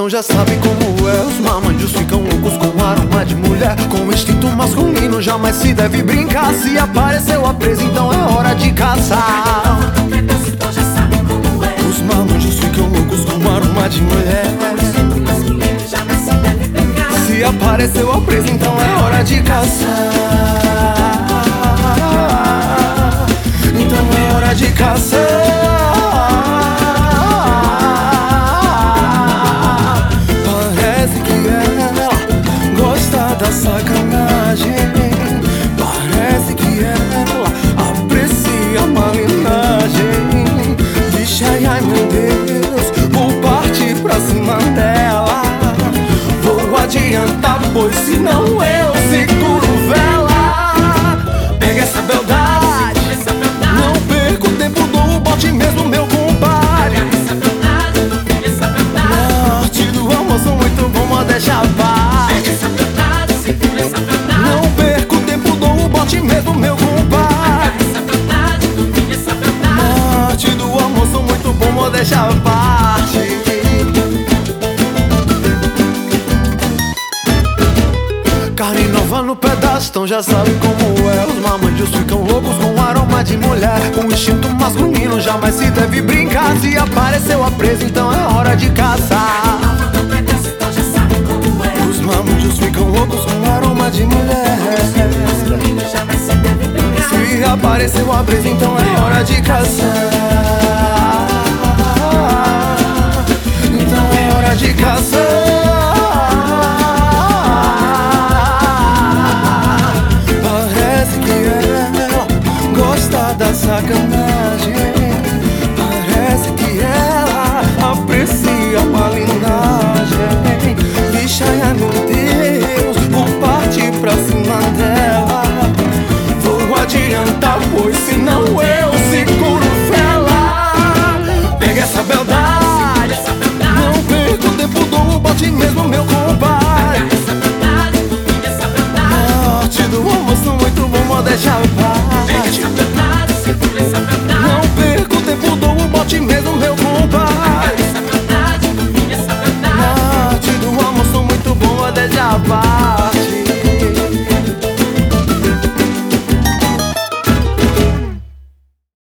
pedastão já sabe como é. Os mamandios ficam loucos com aroma de mulher. Com o instinto masculino jamais se deve brincar. Se apareceu a presa, então é hora de caçar. Os mamandios ficam loucos com aroma de mulher. Se apareceu a presa, então é hora de caçar. Então é hora de caçar. Parece que ela gosta da sacanagem. Parece que ela aprecia a malandragem. Vixe, ai, ai, meu Deus, vou partir pra cima dela. Vou adiantar, pois senão eu seguro vela. Pega essa beldade, não perco tempo, dou o bote mesmo, meu compadre. Norte do amor, sou muito bom, modéstia à parte. Não perco tempo, dou o bote mesmo, meu compadre. Norte do amor, sou muito bom, modéstia à parte. Carne nova no pedastão já sabe como é. Os mamandios ficam loucos com aroma de mulher. Com o instinto masculino jamais se deve brincar. Se apareceu a presa, então é hora de caçar. Os mamandios ficam loucos com aroma de mulher. Se apareceu a presa, então é hora de caçar.